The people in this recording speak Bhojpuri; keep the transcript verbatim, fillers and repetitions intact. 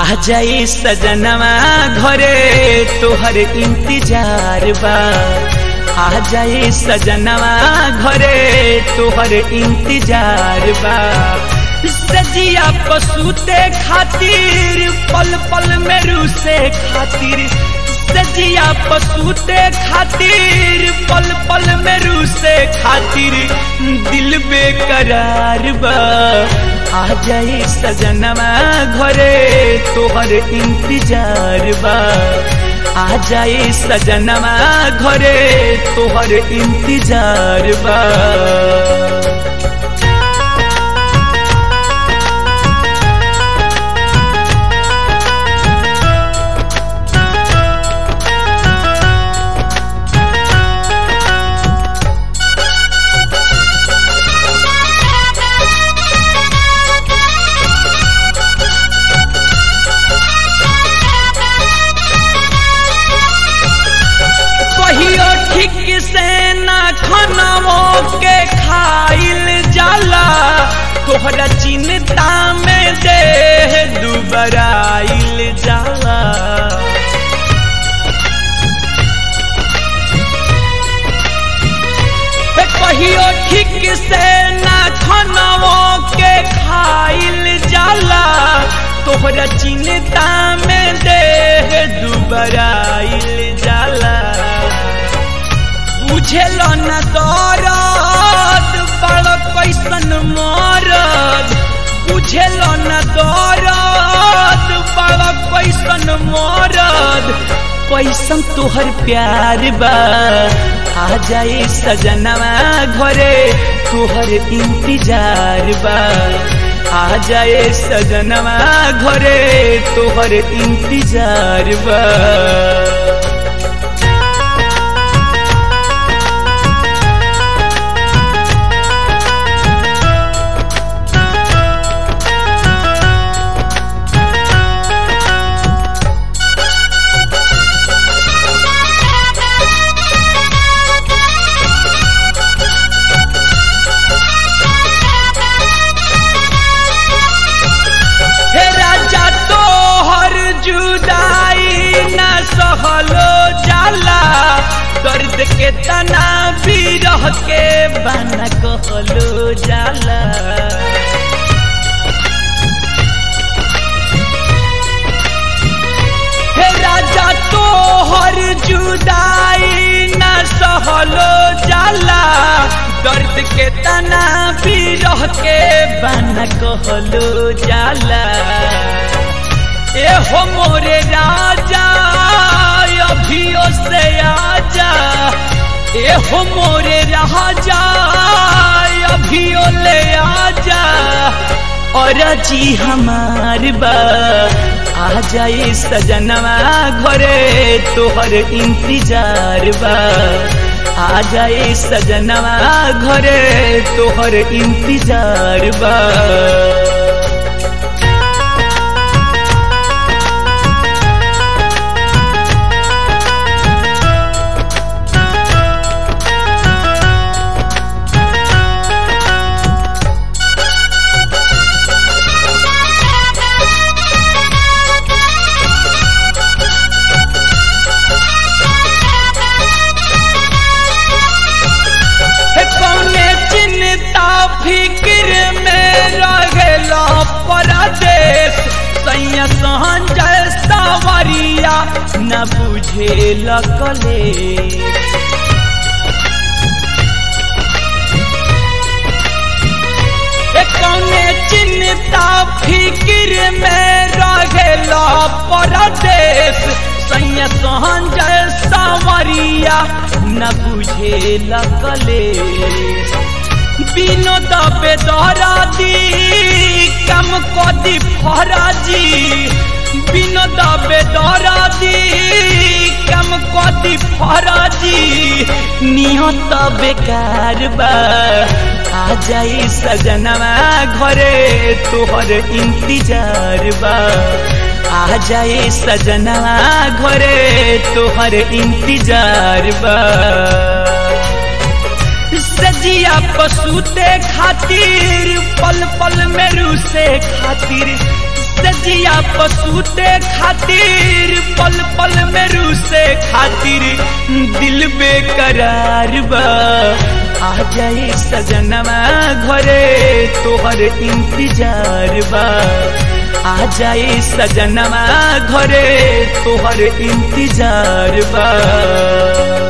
आ जाई सजनवा घरे तोहर इंतजार बा। आ जाई सजनवा घरे तोहर इंतजार बा। सजिया पसूते खातिर पल पल में रूसे खातिर, सजिया पसूते खातिर पल पल में रूसे खातिर दिल बेकरार बा। आ जाई सजनवा घरे तोहर इंतजार बा। आ जाई सजनवा घरे तोहर इंतजार बा। के खाइल जाला तोहरा चिंता में देह दुबराइल जाला। कहियो ठीक से ना खानाओ के खाइल जाला तोहरा चिंता में देह दुबराइल जाला। बुझेलो न दर्द बड़ कैसन मरद, बुझेलो न दर्द बड़ कैसन मरद, कैसन तोहर प्यार बा। आ जाई सजनवा घरे तोहर इंतजार बा। आ जाए सजनवा घरे तोहर इंतजार बा। दर्द के तना बिरह के बना कहलो जाला। हे राजा तोहर जुदाई न सहलो जाला। दर्द के तना बिरह के बना कहलो जाला। ए हो मोरे राजा अभियो से आजा, ए हो मोरे राजा अभियो ले आजा। और जी हमार बा। आ जाई सजनवा घरे तोहर इंतजार बा। आ जाई सजनवा घरे तोहर इंतजार बा। फिक्र में रहेला परदेश सैया संजय सवरिया न बुझेला कलेश। कौने चिंता फिक्र में रहेला परदेश सैया संजय सवरिया न बुझेला कलेश। विनोद बेदरादी कम कदी फराजी, विनोद बेदरादी कम कदी फराजी नियत बेकार बा। आ जाई सजनवा घरे तोहर इंतजार बा। आ जाई सजनवा घरे तोहर इंतजार बा। सजिया पसूते खातिर पल पल में रूसे खातिर, सजिया पसूते खातिर पल पल में रूसे खातिर दिल बेकरार बा। आ जाए सजनवा घरे तोहर इंतजार बा। आ जाए सजनवा घरे तोहर इंतजार बा।